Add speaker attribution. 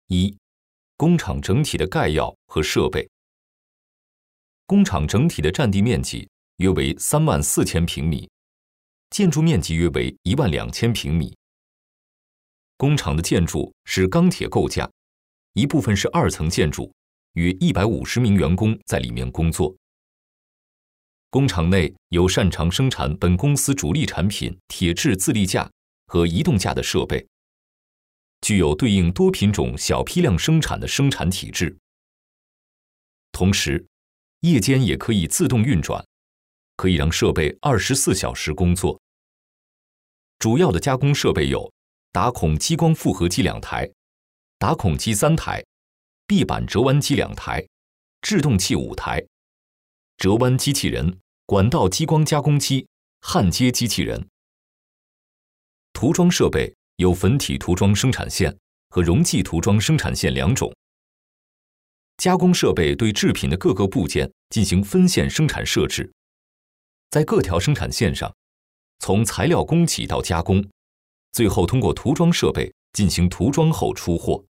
Speaker 1: 一、工厂整体的概要和设备。工厂整体的占地面积约为34000平米，建筑面积约为12000平米。工厂的建筑是钢铁构架，一部分是2层建筑，约150名员工在里面工作。工厂内有擅长生产本公司主力产品铁质自立架和移动架的设备，具有对应多品种小批量生产的生产体制。同时，夜间也可以自动运转，可以让设备24小时工作。主要的加工设备有打孔激光复合机2台、打孔机3台、壁板折弯机2台、制动器5台、折弯机器人、管道激光加工机、焊接机器人。涂装设备有粉体涂装生产线和溶剂涂装生产线2种。加工设备对制品的各个部件进行分线生产设置，在各条生产线上，从材料供给到加工，最后通过涂装设备进行涂装后出货。